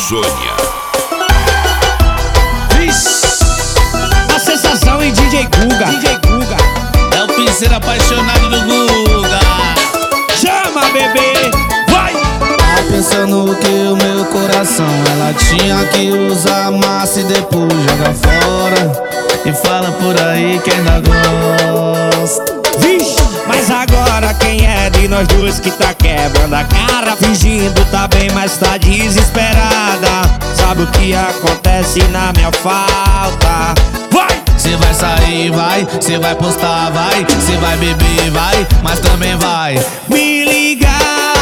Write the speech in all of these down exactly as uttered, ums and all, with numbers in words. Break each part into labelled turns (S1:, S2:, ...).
S1: Sônia.
S2: A sensação em D J Guga. D J Guga
S3: é o pincel apaixonado do Guga.
S2: Chama, bebê, vai!
S4: Tá pensando que o meu coração ela tinha que usar massa e depois joga fora. E fala por aí que ainda gosta.
S2: Vixe, mas agora quem é de nós dois que tá quebrando a cara? Fingindo tá bem, mas tá desesperada. Sabe o que acontece na minha falta? Vai!
S4: Cê vai sair, vai, cê vai postar, vai, cê vai beber, vai, mas também vai
S2: me ligar.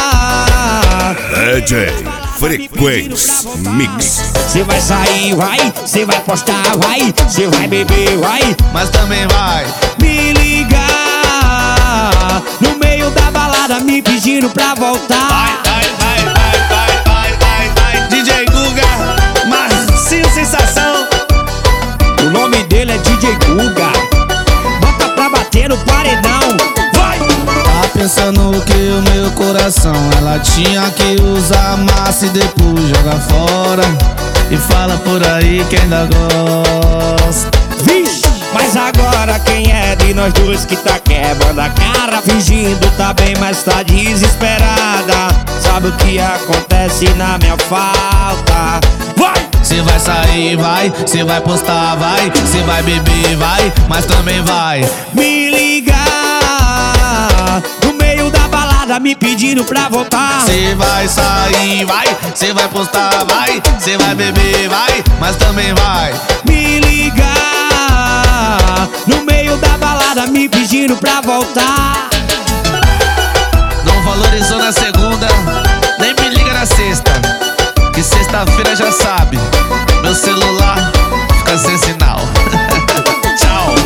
S1: D J Frequência Mix.
S2: Cê vai sair, vai, cê vai postar, vai, cê vai beber, vai,
S4: mas também vai
S2: me ligar. No meio da balada me pedindo pra voltar.
S3: Vai, vai, vai, vai, vai, vai, vai, vai. D J Guga, Marcinho Sensação.
S2: O nome dele é D J Guga. Bota pra bater no paredão. Vai!
S4: Tá pensando que o meu coração ela tinha que usar massa e depois joga fora. E fala por aí que ainda gosta.
S2: Vixe, mas agora quem é de nós dois que tá quebrando a cara? Fingindo tá bem, mas tá desesperada. Sabe o que acontece na minha falta? Vai!
S4: Cê vai sair, vai, cê vai postar, vai, cê vai beber, vai, mas também vai
S2: me ligar. No meio da balada me pedindo pra voltar.
S4: Cê vai sair, vai, cê vai postar, vai, cê vai beber, vai, mas também vai
S2: me ligar. No meio da balada me pedindo pra voltar.
S4: Não valorizou na segunda, nem me liga na sexta, que sexta-feira já sabe.